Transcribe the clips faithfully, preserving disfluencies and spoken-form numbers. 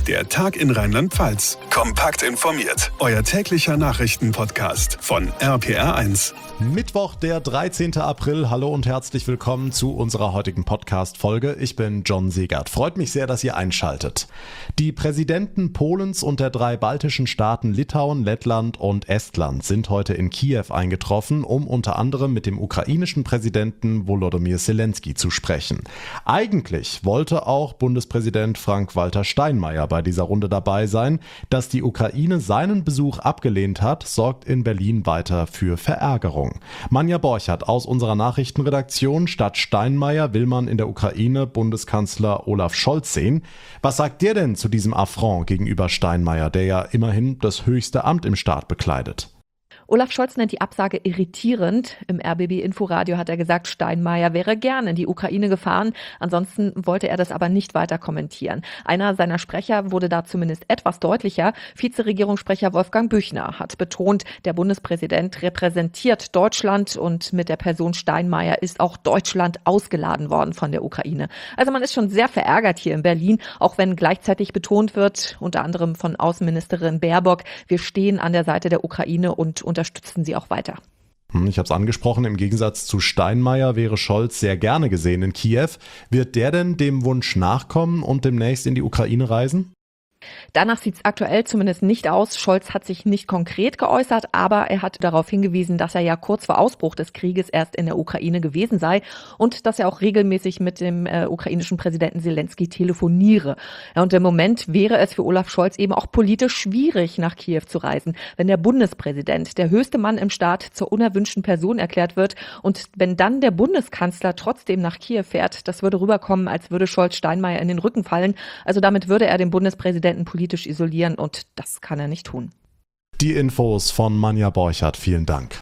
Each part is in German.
Der Tag in Rheinland-Pfalz. Kompakt informiert. Euer täglicher Nachrichtenpodcast von R P R eins. Mittwoch, der dreizehnten April. Hallo und herzlich willkommen zu unserer heutigen Podcast-Folge. Ich bin John Segert. Freut mich sehr, dass ihr einschaltet. Die Präsidenten Polens und der drei baltischen Staaten Litauen, Lettland und Estland sind heute in Kiew eingetroffen, um unter anderem mit dem ukrainischen Präsidenten Volodymyr Zelensky zu sprechen. Eigentlich wollte auch Bundespräsident Frank-Walter Steinmeier bei dieser Runde dabei sein. Dass die Ukraine seinen Besuch abgelehnt hat, sorgt in Berlin weiter für Verärgerung. Manja Borchert aus unserer Nachrichtenredaktion. Statt Steinmeier will man in der Ukraine Bundeskanzler Olaf Scholz sehen. Was sagt der denn zu diesem Affront gegenüber Steinmeier, der ja immerhin das höchste Amt im Staat bekleidet? Olaf Scholz nennt die Absage irritierend. Im R B B-Inforadio hat er gesagt, Steinmeier wäre gerne in die Ukraine gefahren. Ansonsten wollte er das aber nicht weiter kommentieren. Einer seiner Sprecher wurde da zumindest etwas deutlicher. Vizeregierungssprecher Wolfgang Büchner hat betont, der Bundespräsident repräsentiert Deutschland und mit der Person Steinmeier ist auch Deutschland ausgeladen worden von der Ukraine. Also man ist schon sehr verärgert hier in Berlin, auch wenn gleichzeitig betont wird, unter anderem von Außenministerin Baerbock, wir stehen an der Seite der Ukraine und unterstützen sie auch weiter. Ich habe es angesprochen, im Gegensatz zu Steinmeier wäre Scholz sehr gerne gesehen in Kiew. Wird der denn dem Wunsch nachkommen und demnächst in die Ukraine reisen? Danach sieht es aktuell zumindest nicht aus. Scholz hat sich nicht konkret geäußert, aber er hat darauf hingewiesen, dass er ja kurz vor Ausbruch des Krieges erst in der Ukraine gewesen sei und dass er auch regelmäßig mit dem äh, ukrainischen Präsidenten Zelensky telefoniere. Ja, und im Moment wäre es für Olaf Scholz eben auch politisch schwierig, nach Kiew zu reisen, wenn der Bundespräsident, der höchste Mann im Staat, zur unerwünschten Person erklärt wird und wenn dann der Bundeskanzler trotzdem nach Kiew fährt, das würde rüberkommen, als würde Scholz Steinmeier in den Rücken fallen. Also damit würde er den Bundespräsidenten politisch isolieren und das kann er nicht tun. Die Infos von Manja Borchert, vielen Dank.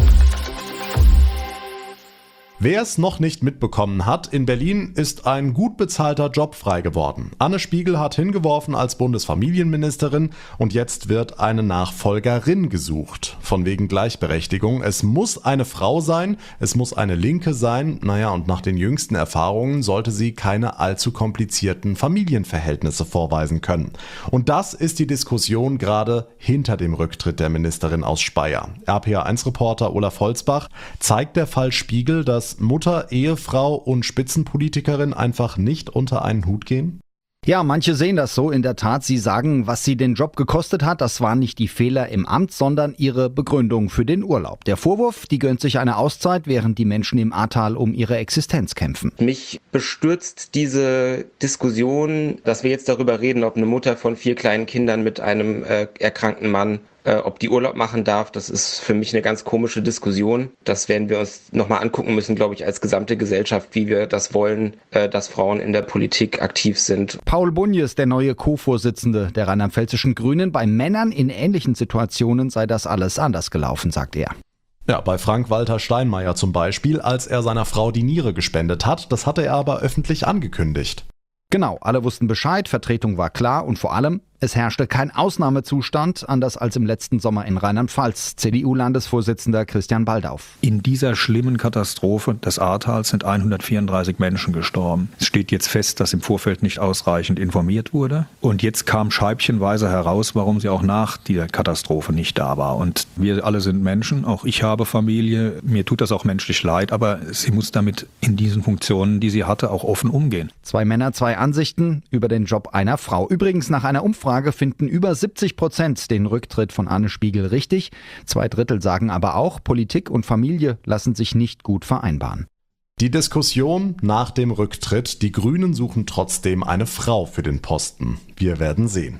Wer es noch nicht mitbekommen hat, in Berlin ist ein gut bezahlter Job frei geworden. Anne Spiegel hat hingeworfen als Bundesfamilienministerin und jetzt wird eine Nachfolgerin gesucht. Von wegen Gleichberechtigung. Es muss eine Frau sein, es muss eine Linke sein. Naja, und nach den jüngsten Erfahrungen sollte sie keine allzu komplizierten Familienverhältnisse vorweisen können. Und das ist die Diskussion gerade hinter dem Rücktritt der Ministerin aus Speyer. R P R eins Reporter Olaf Holzbach, zeigt der Fall Spiegel, dass Mutter, Ehefrau und Spitzenpolitikerin einfach nicht unter einen Hut gehen? Ja, manche sehen das so in der Tat. Sie sagen, was sie den Job gekostet hat, das waren nicht die Fehler im Amt, sondern ihre Begründung für den Urlaub. Der Vorwurf, die gönnt sich eine Auszeit, während die Menschen im Ahrtal um ihre Existenz kämpfen. Mich bestürzt diese Diskussion, dass wir jetzt darüber reden, ob eine Mutter von vier kleinen Kindern mit einem äh, erkrankten Mann Äh, ob die Urlaub machen darf. Das ist für mich eine ganz komische Diskussion. Das werden wir uns nochmal angucken müssen, glaube ich, als gesamte Gesellschaft, wie wir das wollen, äh, dass Frauen in der Politik aktiv sind. Paul Bunjes, der neue Co-Vorsitzende der rheinland-pfälzischen Grünen. Bei Männern in ähnlichen Situationen sei das alles anders gelaufen, sagt er. Ja, bei Frank-Walter Steinmeier zum Beispiel, als er seiner Frau die Niere gespendet hat. Das hatte er aber öffentlich angekündigt. Genau, alle wussten Bescheid, Vertretung war klar und vor allem, es herrschte kein Ausnahmezustand, anders als im letzten Sommer in Rheinland-Pfalz. C D U-Landesvorsitzender Christian Baldauf. In dieser schlimmen Katastrophe des Ahrtals sind hundertvierunddreißig Menschen gestorben. Es steht jetzt fest, dass im Vorfeld nicht ausreichend informiert wurde. Und jetzt kam scheibchenweise heraus, warum sie auch nach der Katastrophe nicht da war. Und wir alle sind Menschen, auch ich habe Familie. Mir tut das auch menschlich leid, aber sie muss damit in diesen Funktionen, die sie hatte, auch offen umgehen. Zwei Männer, zwei Ansichten über den Job einer Frau. Übrigens, nach einer Umfrage finden über siebzig Prozent den Rücktritt von Anne Spiegel richtig. Zwei Drittel sagen aber auch, Politik und Familie lassen sich nicht gut vereinbaren. Die Diskussion nach dem Rücktritt, die Grünen suchen trotzdem eine Frau für den Posten. Wir werden sehen.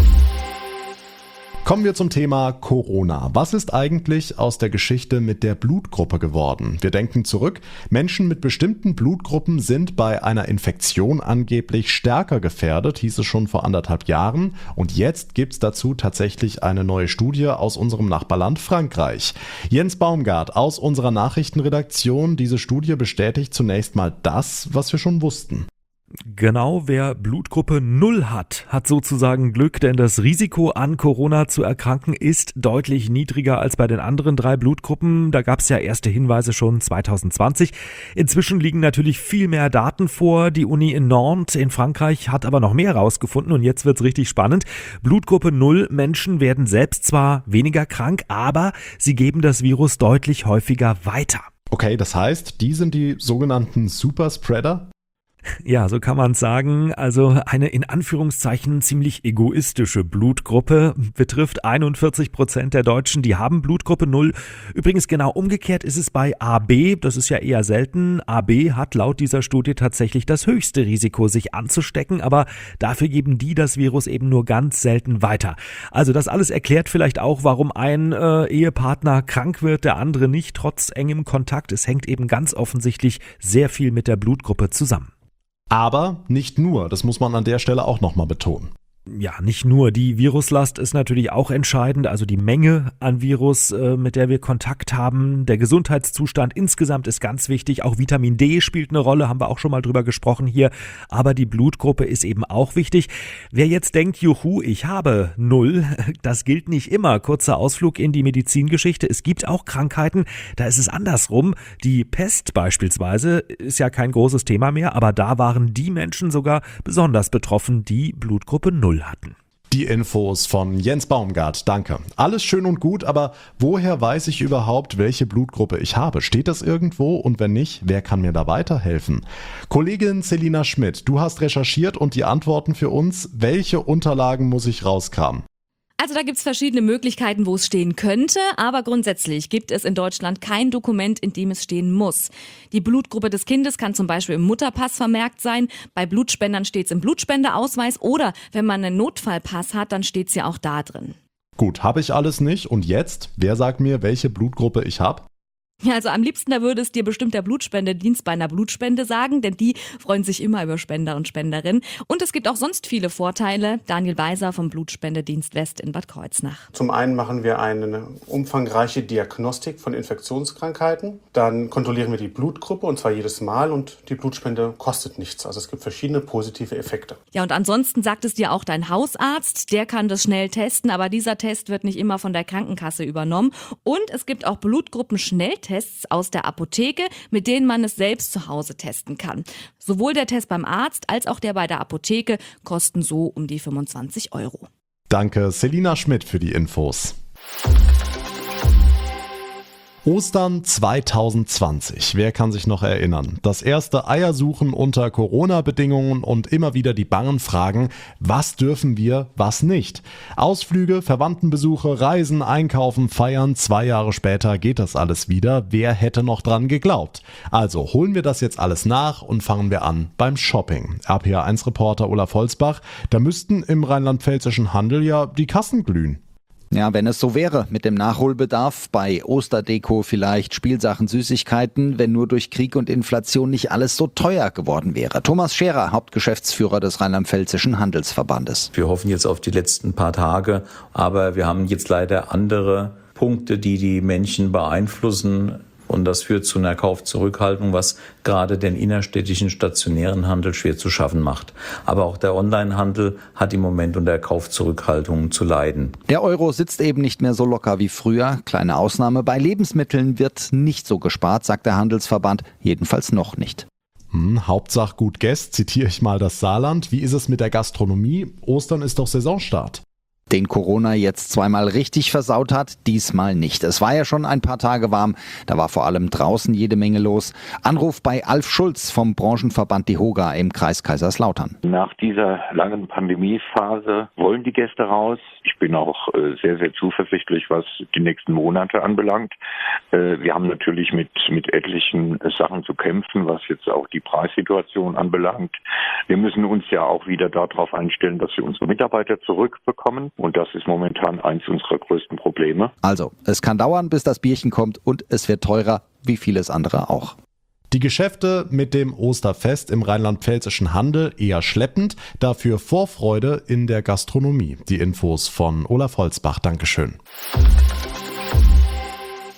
Kommen wir zum Thema Corona. Was ist eigentlich aus der Geschichte mit der Blutgruppe geworden? Wir denken zurück. Menschen mit bestimmten Blutgruppen sind bei einer Infektion angeblich stärker gefährdet, hieß es schon vor anderthalb Jahren. Und jetzt gibt es dazu tatsächlich eine neue Studie aus unserem Nachbarland Frankreich. Jens Baumgart aus unserer Nachrichtenredaktion. Diese Studie bestätigt zunächst mal das, was wir schon wussten. Genau, wer Blutgruppe null hat, hat sozusagen Glück, denn das Risiko an Corona zu erkranken ist deutlich niedriger als bei den anderen drei Blutgruppen. Da gab es ja erste Hinweise schon zwanzig zwanzig. Inzwischen liegen natürlich viel mehr Daten vor. Die Uni in Nantes in Frankreich hat aber noch mehr rausgefunden und jetzt wird's richtig spannend. Blutgruppe null Menschen werden selbst zwar weniger krank, aber sie geben das Virus deutlich häufiger weiter. Okay, das heißt, die sind die sogenannten Superspreader? Ja, so kann man es sagen. Also eine in Anführungszeichen ziemlich egoistische Blutgruppe betrifft einundvierzig Prozent der Deutschen, die haben Blutgruppe null. Übrigens genau umgekehrt ist es bei A B, das ist ja eher selten. A B hat laut dieser Studie tatsächlich das höchste Risiko, sich anzustecken, aber dafür geben die das Virus eben nur ganz selten weiter. Also das alles erklärt vielleicht auch, warum ein äh, Ehepartner krank wird, der andere nicht, trotz engem Kontakt. Es hängt eben ganz offensichtlich sehr viel mit der Blutgruppe zusammen. Aber nicht nur, das muss man an der Stelle auch nochmal betonen. Ja, nicht nur. Die Viruslast ist natürlich auch entscheidend, also die Menge an Virus, äh, mit der wir Kontakt haben. Der Gesundheitszustand insgesamt ist ganz wichtig. Auch Vitamin D spielt eine Rolle, haben wir auch schon mal drüber gesprochen hier. Aber die Blutgruppe ist eben auch wichtig. Wer jetzt denkt, juhu, ich habe null, das gilt nicht immer. Kurzer Ausflug in die Medizingeschichte. Es gibt auch Krankheiten, da ist es andersrum. Die Pest beispielsweise ist ja kein großes Thema mehr, aber da waren die Menschen sogar besonders betroffen, die Blutgruppe null hatten. Die Infos von Jens Baumgart, danke. Alles schön und gut, aber woher weiß ich überhaupt, welche Blutgruppe ich habe? Steht das irgendwo? Und wenn nicht, wer kann mir da weiterhelfen? Kollegin Selina Schmidt, du hast recherchiert und die Antworten für uns. Welche Unterlagen muss ich rauskramen? Also da gibt's verschiedene Möglichkeiten, wo es stehen könnte, aber grundsätzlich gibt es in Deutschland kein Dokument, in dem es stehen muss. Die Blutgruppe des Kindes kann zum Beispiel im Mutterpass vermerkt sein, bei Blutspendern steht's im Blutspendeausweis oder wenn man einen Notfallpass hat, dann steht's ja auch da drin. Gut, habe ich alles nicht und jetzt? Wer sagt mir, welche Blutgruppe ich habe? Ja, also am liebsten, da würde es dir bestimmt der Blutspendedienst bei einer Blutspende sagen, denn die freuen sich immer über Spender und Spenderinnen. Und es gibt auch sonst viele Vorteile. Daniel Weiser vom Blutspendedienst West in Bad Kreuznach. Zum einen machen wir eine umfangreiche Diagnostik von Infektionskrankheiten. Dann kontrollieren wir die Blutgruppe und zwar jedes Mal und die Blutspende kostet nichts. Also es gibt verschiedene positive Effekte. Ja, und ansonsten sagt es dir auch dein Hausarzt, der kann das schnell testen, aber dieser Test wird nicht immer von der Krankenkasse übernommen. Und es gibt auch Blutgruppen-Schnelltests aus der Apotheke, mit denen man es selbst zu Hause testen kann. Sowohl der Test beim Arzt als auch der bei der Apotheke kosten so um die fünfundzwanzig Euro. Danke, Selina Schmidt, für die Infos. Ostern zwanzig zwanzig. Wer kann sich noch erinnern? Das erste Eiersuchen unter Corona-Bedingungen und immer wieder die bangen Fragen, was dürfen wir, was nicht? Ausflüge, Verwandtenbesuche, Reisen, Einkaufen, Feiern. Zwei Jahre später geht das alles wieder. Wer hätte noch dran geglaubt? Also holen wir das jetzt alles nach und fangen wir an beim Shopping. R P R eins Reporter Olaf Holzbach, da müssten im rheinland-pfälzischen Handel ja die Kassen glühen. Ja, wenn es so wäre mit dem Nachholbedarf, bei Osterdeko vielleicht, Spielsachen, Süßigkeiten, wenn nur durch Krieg und Inflation nicht alles so teuer geworden wäre. Thomas Scherer, Hauptgeschäftsführer des Rheinland-Pfälzischen Handelsverbandes. Wir hoffen jetzt auf die letzten paar Tage, aber wir haben jetzt leider andere Punkte, die die Menschen beeinflussen. Und das führt zu einer Kaufzurückhaltung, was gerade den innerstädtischen stationären Handel schwer zu schaffen macht. Aber auch der Onlinehandel hat im Moment unter Kaufzurückhaltung zu leiden. Der Euro sitzt eben nicht mehr so locker wie früher. Kleine Ausnahme, bei Lebensmitteln wird nicht so gespart, sagt der Handelsverband. Jedenfalls noch nicht. Hm, Hauptsache gut Gäst, zitiere ich mal das Saarland. Wie ist es mit der Gastronomie? Ostern ist doch Saisonstart. Den Corona jetzt zweimal richtig versaut hat, diesmal nicht. Es war ja schon ein paar Tage warm, da war vor allem draußen jede Menge los. Anruf bei Alf Schulz vom Branchenverband DEHOGA im Kreis Kaiserslautern. Nach dieser langen Pandemiephase wollen die Gäste raus. Ich bin auch äh, sehr, sehr zuversichtlich, was die nächsten Monate anbelangt. Äh, wir haben natürlich mit, mit etlichen äh, Sachen zu kämpfen, was jetzt auch die Preissituation anbelangt. Wir müssen uns ja auch wieder darauf einstellen, dass wir unsere Mitarbeiter zurückbekommen. Und das ist momentan eins unserer größten Probleme. Also, es kann dauern, bis das Bierchen kommt und es wird teurer, wie vieles andere auch. Die Geschäfte mit dem Osterfest im rheinland-pfälzischen Handel eher schleppend, dafür Vorfreude in der Gastronomie. Die Infos von Olaf Holzbach, Dankeschön.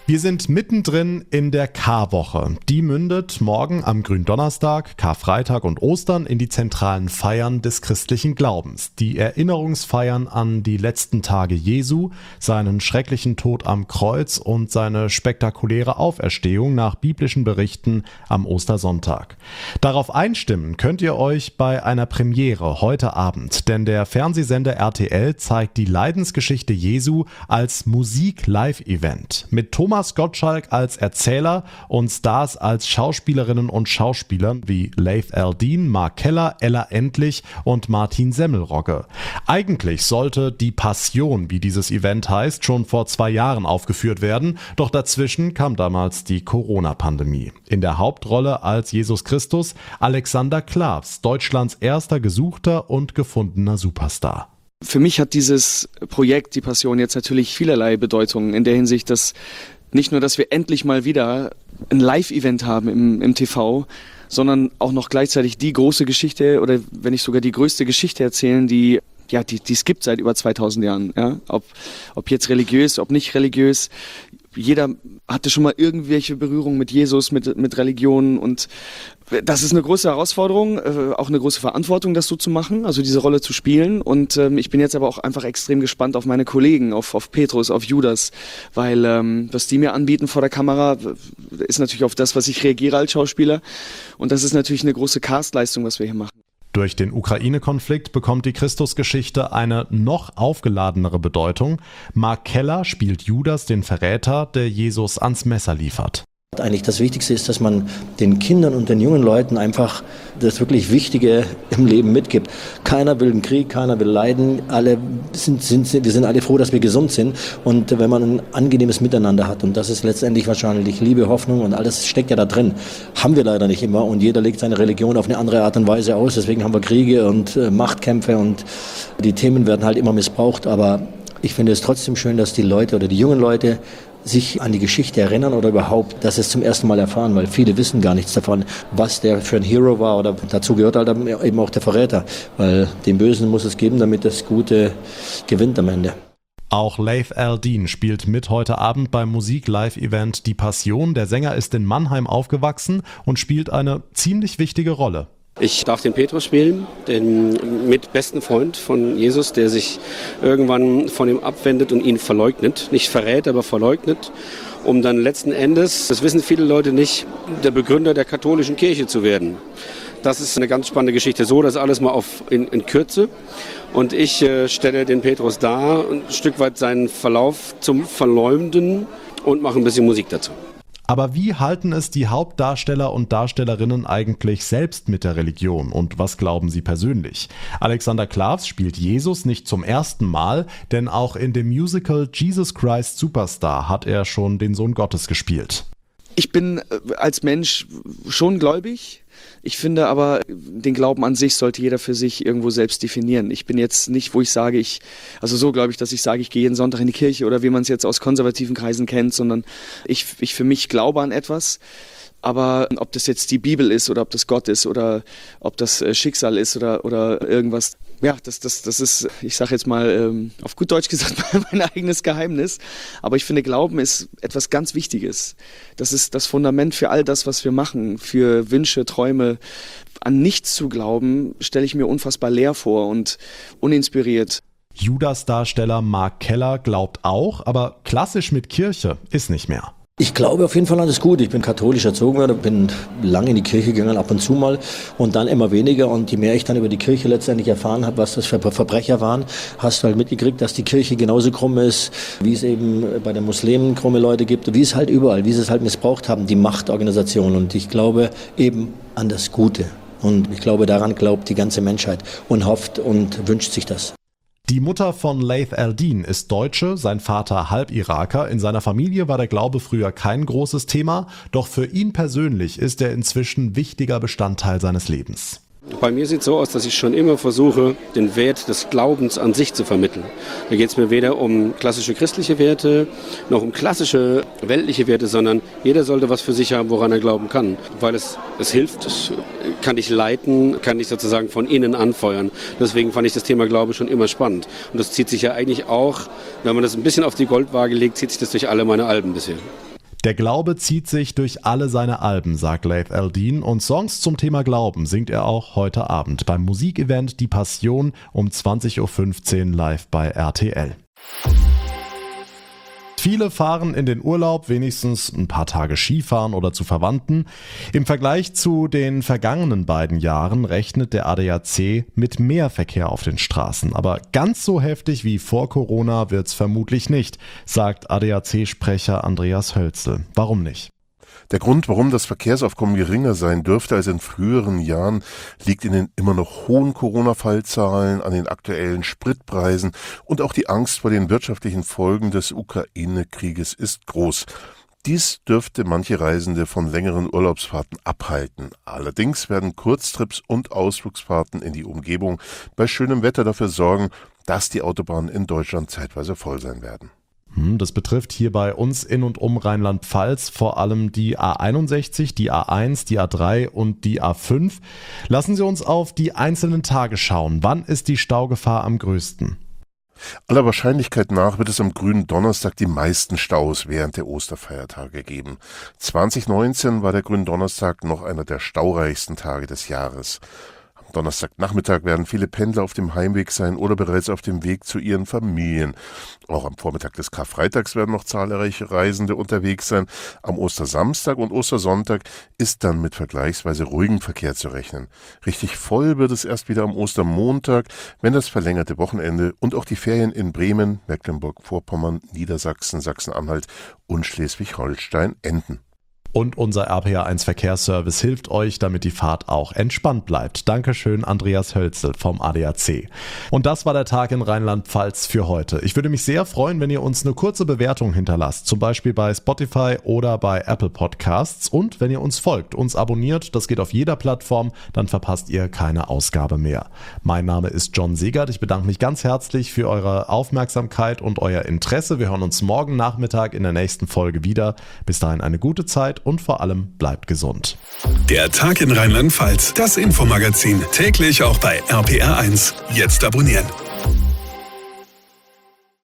Wir sind mittendrin in der Karwoche. Die mündet morgen am Gründonnerstag, Karfreitag und Ostern in die zentralen Feiern des christlichen Glaubens. Die Erinnerungsfeiern an die letzten Tage Jesu, seinen schrecklichen Tod am Kreuz und seine spektakuläre Auferstehung nach biblischen Berichten am Ostersonntag. Darauf einstimmen könnt ihr euch bei einer Premiere heute Abend, denn der Fernsehsender R T L zeigt die Leidensgeschichte Jesu als Musik-Live-Event mit Thomas Gottschalk als Erzähler und Stars als Schauspielerinnen und Schauspieler wie Leif Aldin, Mark Keller, Ella Endlich und Martin Semmelrogge. Eigentlich sollte die Passion, wie dieses Event heißt, schon vor zwei Jahren aufgeführt werden, doch dazwischen kam damals die Corona-Pandemie. In der Hauptrolle als Jesus Christus Alexander Klavs, Deutschlands erster gesuchter und gefundener Superstar. Für mich hat dieses Projekt, die Passion, jetzt natürlich vielerlei Bedeutungen in der Hinsicht, dass nicht nur, dass wir endlich mal wieder ein Live-Event haben im, im T V, sondern auch noch gleichzeitig die große Geschichte oder wenn nicht sogar die größte Geschichte erzählen, die ja, die, die es gibt seit über zweitausend Jahren. Ja? Ob, ob jetzt religiös, ob nicht religiös. Jeder hatte schon mal irgendwelche Berührungen mit Jesus, mit, mit Religionen und das ist eine große Herausforderung, äh, auch eine große Verantwortung, das so zu machen, also diese Rolle zu spielen und ähm, ich bin jetzt aber auch einfach extrem gespannt auf meine Kollegen, auf, auf Petrus, auf Judas, weil ähm, was die mir anbieten vor der Kamera, ist natürlich auf das, was ich reagiere als Schauspieler und das ist natürlich eine große Castleistung, was wir hier machen. Durch den Ukraine-Konflikt bekommt die Christusgeschichte eine noch aufgeladenere Bedeutung. Mark Keller spielt Judas, den Verräter, der Jesus ans Messer liefert. Eigentlich das Wichtigste ist, dass man den Kindern und den jungen Leuten einfach das wirklich Wichtige im Leben mitgibt. Keiner will einen Krieg, keiner will Leiden. Alle sind, sind, wir sind alle froh, dass wir gesund sind. Und wenn man ein angenehmes Miteinander hat, und das ist letztendlich wahrscheinlich Liebe, Hoffnung und alles steckt ja da drin, haben wir leider nicht immer. Und jeder legt seine Religion auf eine andere Art und Weise aus. Deswegen haben wir Kriege und äh, Machtkämpfe und die Themen werden halt immer missbraucht. Aber ich finde es trotzdem schön, dass die Leute oder die jungen Leute sich an die Geschichte erinnern oder überhaupt, dass sie es zum ersten Mal erfahren, weil viele wissen gar nichts davon, was der für ein Hero war oder dazu gehört halt eben auch der Verräter, weil den Bösen muss es geben, damit das Gute gewinnt am Ende. Auch Leif Aldin spielt mit heute Abend beim Musik-Live-Event Die Passion. Der Sänger ist in Mannheim aufgewachsen und spielt eine ziemlich wichtige Rolle. Ich darf den Petrus spielen, den mitbesten Freund von Jesus, der sich irgendwann von ihm abwendet und ihn verleugnet. Nicht verrät, aber verleugnet, um dann letzten Endes, das wissen viele Leute nicht, der Begründer der katholischen Kirche zu werden. Das ist eine ganz spannende Geschichte. So, das alles mal auf, in, in Kürze. Und ich äh, stelle den Petrus dar, ein Stück weit seinen Verlauf zum Verleumden und mache ein bisschen Musik dazu. Aber wie halten es die Hauptdarsteller und Darstellerinnen eigentlich selbst mit der Religion und was glauben sie persönlich? Alexander Klavs spielt Jesus nicht zum ersten Mal, denn auch in dem Musical Jesus Christ Superstar hat er schon den Sohn Gottes gespielt. Ich bin als Mensch schon gläubig. Ich finde aber, den Glauben an sich sollte jeder für sich irgendwo selbst definieren. Ich bin jetzt nicht, wo ich sage, ich, also so glaube ich, dass ich sage, ich gehe jeden Sonntag in die Kirche oder wie man es jetzt aus konservativen Kreisen kennt, sondern ich, ich für mich glaube an etwas. Aber ob das jetzt die Bibel ist oder ob das Gott ist oder ob das Schicksal ist oder, oder irgendwas, ja, das, das, das ist, ich sage jetzt mal ähm, auf gut Deutsch gesagt, mein eigenes Geheimnis. Aber ich finde, Glauben ist etwas ganz Wichtiges. Das ist das Fundament für all das, was wir machen, für Wünsche, Träume. An nichts zu glauben, stelle ich mir unfassbar leer vor und uninspiriert. Judas-Darsteller Mark Keller glaubt auch, aber klassisch mit Kirche ist nicht mehr. Ich glaube auf jeden Fall an das Gute. Ich bin katholisch erzogen worden, bin lange in die Kirche gegangen, ab und zu mal und dann immer weniger. Und je mehr ich dann über die Kirche letztendlich erfahren habe, was das für Verbrecher waren, hast du halt mitgekriegt, dass die Kirche genauso krumm ist, wie es eben bei den Muslimen krumme Leute gibt, wie es halt überall, wie sie es halt missbraucht haben, die Machtorganisation. Und ich glaube eben an das Gute. Und ich glaube, daran glaubt die ganze Menschheit und hofft und wünscht sich das. Die Mutter von Leif Aldin ist Deutsche, sein Vater Halb-Iraker. In seiner Familie war der Glaube früher kein großes Thema, doch für ihn persönlich ist er inzwischen wichtiger Bestandteil seines Lebens. Bei mir sieht es so aus, dass ich schon immer versuche, den Wert des Glaubens an sich zu vermitteln. Da geht es mir weder um klassische christliche Werte, noch um klassische weltliche Werte, sondern jeder sollte was für sich haben, woran er glauben kann. Weil es, es hilft, es kann dich leiten, kann dich sozusagen von innen anfeuern. Deswegen fand ich das Thema Glaube schon immer spannend. Und das zieht sich ja eigentlich auch, wenn man das ein bisschen auf die Goldwaage legt, zieht sich das durch alle meine Alben bisher. Der Glaube zieht sich durch alle seine Alben, sagt Laith Al-Deen, und Songs zum Thema Glauben singt er auch heute Abend beim Musikevent Die Passion um zwanzig Uhr fünfzehn live bei R T L. Viele fahren in den Urlaub, wenigstens ein paar Tage Skifahren oder zu Verwandten. Im Vergleich zu den vergangenen beiden Jahren rechnet der A D A C mit mehr Verkehr auf den Straßen. Aber ganz so heftig wie vor Corona wird's vermutlich nicht, sagt A D A C-Sprecher Andreas Hölzel. Warum nicht? Der Grund, warum das Verkehrsaufkommen geringer sein dürfte als in früheren Jahren, liegt in den immer noch hohen Corona-Fallzahlen, an den aktuellen Spritpreisen und auch die Angst vor den wirtschaftlichen Folgen des Ukraine-Krieges ist groß. Dies dürfte manche Reisende von längeren Urlaubsfahrten abhalten. Allerdings werden Kurztrips und Ausflugsfahrten in die Umgebung bei schönem Wetter dafür sorgen, dass die Autobahnen in Deutschland zeitweise voll sein werden. Das betrifft hier bei uns in und um Rheinland-Pfalz vor allem die A einundsechzig, die A eins, die A drei und die A fünf. Lassen Sie uns auf die einzelnen Tage schauen. Wann ist die Staugefahr am größten? Aller Wahrscheinlichkeit nach wird es am grünen Donnerstag die meisten Staus während der Osterfeiertage geben. zwanzig neunzehn war der Gründonnerstag noch einer der staureichsten Tage des Jahres. Donnerstagnachmittag werden viele Pendler auf dem Heimweg sein oder bereits auf dem Weg zu ihren Familien. Auch am Vormittag des Karfreitags werden noch zahlreiche Reisende unterwegs sein. Am Ostersamstag und Ostersonntag ist dann mit vergleichsweise ruhigem Verkehr zu rechnen. Richtig voll wird es erst wieder am Ostermontag, wenn das verlängerte Wochenende und auch die Ferien in Bremen, Mecklenburg-Vorpommern, Niedersachsen, Sachsen-Anhalt und Schleswig-Holstein enden. Und unser R P R eins Verkehrsservice hilft euch, damit die Fahrt auch entspannt bleibt. Dankeschön, Andreas Hölzel vom A D A C. Und das war der Tag in Rheinland-Pfalz für heute. Ich würde mich sehr freuen, wenn ihr uns eine kurze Bewertung hinterlasst, zum Beispiel bei Spotify oder bei Apple Podcasts. Und wenn ihr uns folgt, uns abonniert, das geht auf jeder Plattform, dann verpasst ihr keine Ausgabe mehr. Mein Name ist John Segert. Ich bedanke mich ganz herzlich für eure Aufmerksamkeit und euer Interesse. Wir hören uns morgen Nachmittag in der nächsten Folge wieder. Bis dahin eine gute Zeit und vor allem bleibt gesund. Der Tag in Rheinland-Pfalz, das Infomagazin, täglich auch bei R P R eins. Jetzt abonnieren.